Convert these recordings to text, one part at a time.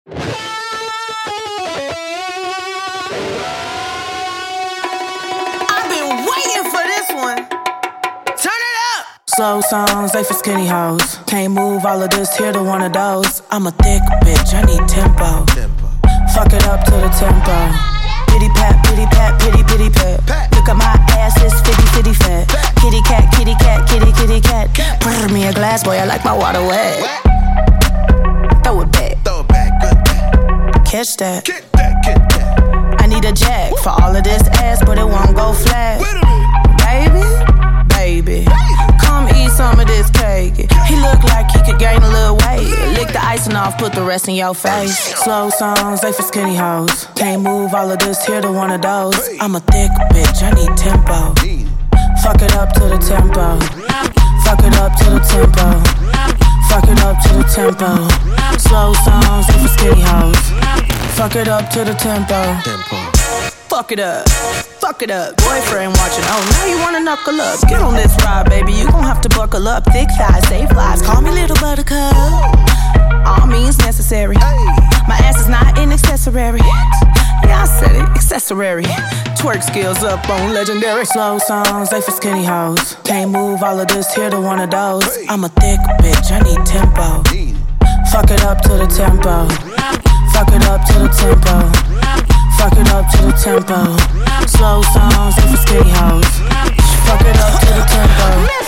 I've been waiting for this one. Turn it up. Slow songs, they for skinny hoes. Can't move all of this, here to one of those. I'm a thick bitch, I need tempo. Fuck it up to the tempo. Pity pat, pity pat, pity pity pat. Look at my ass, it's fitty fitty fat. Kitty cat, kitty cat, kitty kitty cat. Pour me a glass, boy, I like my water wet. Throw it back, good back. catch that. Get that. I need a jack for all of this ass, but it won't go flat. Wait a minute. Baby, come eat some of this cake. He look like he could gain a little weight. Lick the icing off, put the rest in your face. Slow songs, they for skinny hoes. Can't move all of this, here to one of those. I'm a thick bitch, I need tempo. Fuck it up to the tempo. Fuck it up to the tempo. Fuck it up to the tempo. Slow songs, they for skinny hoes. Fuck it up to the tempo. Fuck it up, fuck it up. Boyfriend watching, oh now you wanna knuckle up. Get on this ride, baby, you gon' have to buckle up. Thick thighs, save lives, call me little buttercup. All means necessary. My ass is not an accessory. Yeah, I said it, accessory. Twerk skills up on legendary. Slow songs, they for skinny hoes. Can't move all of this, here to one of those. I'm a thick bitch, I need tempo. Fuck it up to the tempo. Fuck it up to the tempo. Fuck it up to the tempo. Slow songs, they for skinny hoes. Fuck it up to the tempo.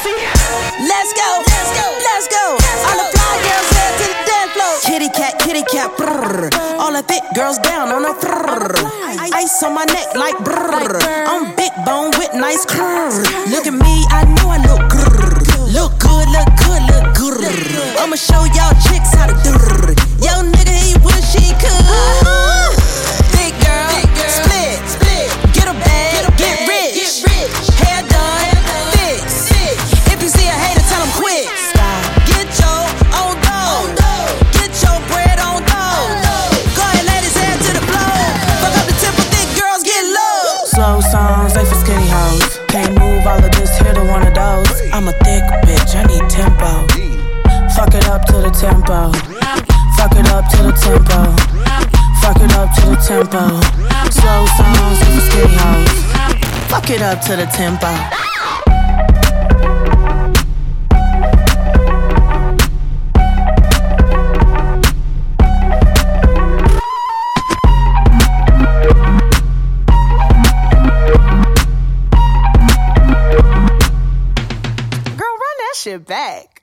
Let's go, let's go, let's go. All the fly girls head to the dance floor. Kitty cat, brrr. All the thick girls down on the brrr. Ice on my neck like brrr. I'm big bone with nice curves. Look at me, I know I look grrr. Look good, look good, look good. I'ma show y'all chicks how to do. Yo nigga, he wish he could. Big girl, split, get a bag, get rich. Hair done, fix. If you see a hater, tell him quit. Get your own dough. Get your bread on dough. Go ahead, ladies, head to the floor. Fuck up the tempo, thick girls get low. Slow songs, they for skinny hoes. Can't move all of this, here to one of those. I'm a thick bitch, I need tempo. Fuck it up to the tempo. Fuck it up to the tempo. Fuck it up to the tempo. Slow songs, they for skinny hoes. Fuck it up to the tempo. Shit back.